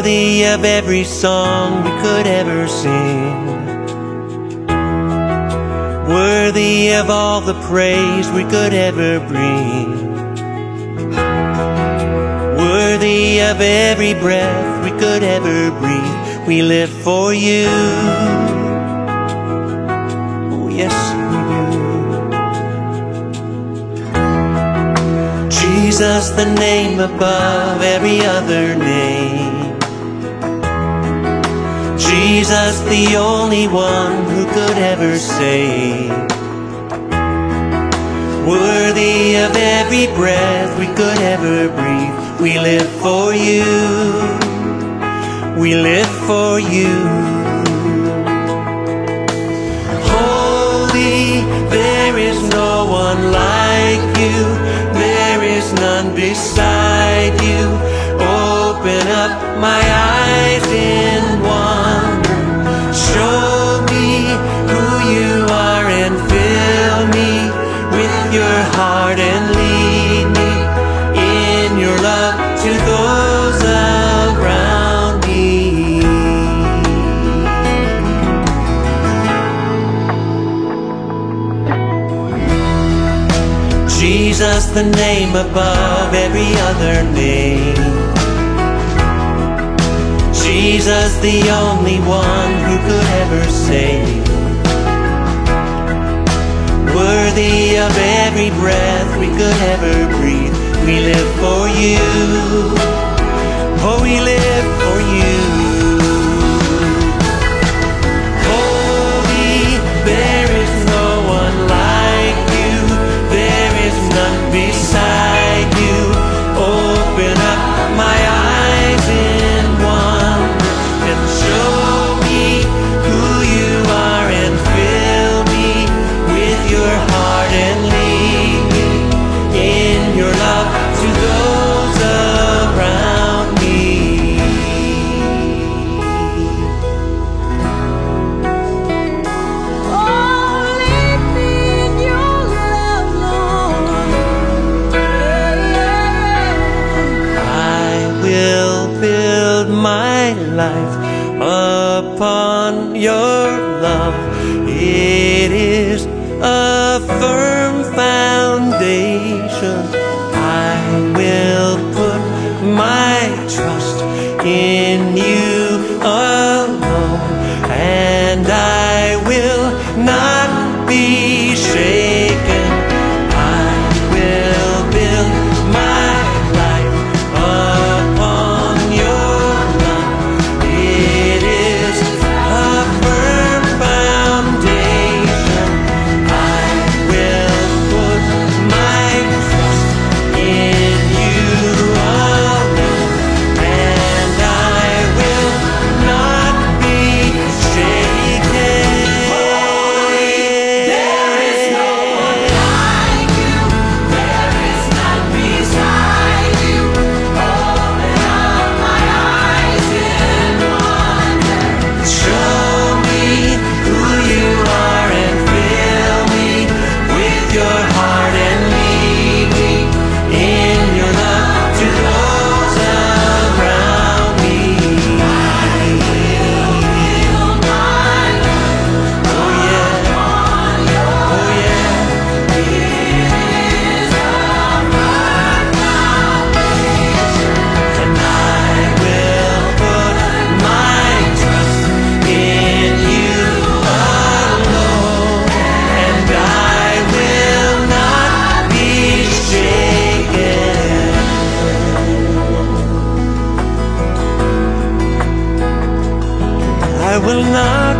worthy of every song we could ever sing, worthy of all the praise we could ever bring, worthy of every breath we could ever breathe. We live for you. Oh yes, we do. Jesus, the name above every other name. Jesus, the only one who could ever save, worthy of every breath we could ever breathe. We live for you. We live for you. Holy, there is no one like you. There is none beside you. Open up my eyes in wonder. Show me who you are and fill me with your heart and lead me in your love to those around me. Jesus, the name above every other name. Jesus, the only one who could ever save, worthy of every breath we could ever breathe. We live for you. Oh, we live for you. Holy, there is no one like you. There is none beside you. Open up my eyes in wonder and show me who you are and fill me with your heart and lead me in your love to those around me. Oh, lead me in your love, Lord. I will build my life upon your love. It is a firm foundation. I will put my trust in you alone, and I will not be shaken. I will build my life upon your love. It is a firm foundation. I will put my trust in you alone, and I will not be shaken. There is no one like you. There is none beside you. Open up my eyes in wonder. Show me who you are and fill me with your heart and lead me in your love to those around me. Build my life Oh yeah, on your oh yeah. It is a firm foundation. And I will put my trust in you alone, and I will not be shaken. I will not